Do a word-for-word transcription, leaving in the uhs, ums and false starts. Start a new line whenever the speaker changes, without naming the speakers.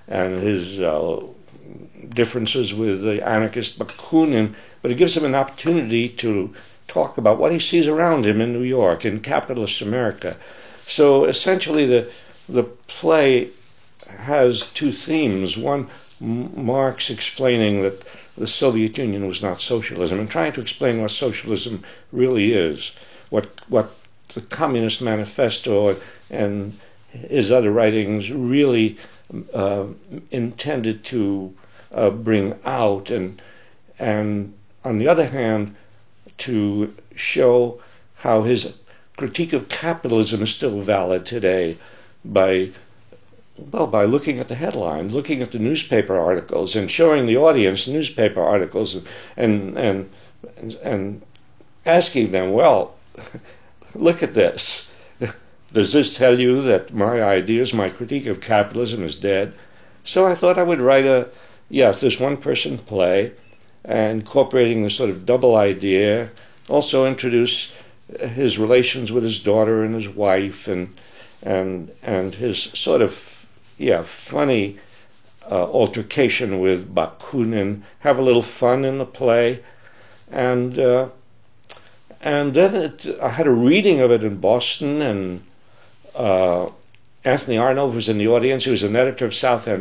and his uh, differences with the anarchist Bakunin, but it gives him an opportunity to talk about what he sees around him in New York, in capitalist America. So essentially the the play has two themes. One, Marx explaining that the Soviet Union was not socialism, and trying to explain what socialism really is, what what the Communist Manifesto and his other writings really uh, intended to uh, bring out, and and on the other hand, to show how his critique of capitalism is still valid today by, well, by looking at the headlines, looking at the newspaper articles, and showing the audience newspaper articles, and and and, and asking them, well, look at this. Does this tell you that my ideas, my critique of capitalism is dead? So I thought I would write a, yes, this one-person play, incorporating this sort of double idea, also introduce his relations with his daughter and his wife, and and and his sort of, yeah, funny uh, altercation with Bakunin, have a little fun in the play, and uh, and then it, I had a reading of it in Boston, and uh, Anthony Arnove was in the audience. He was an editor of South End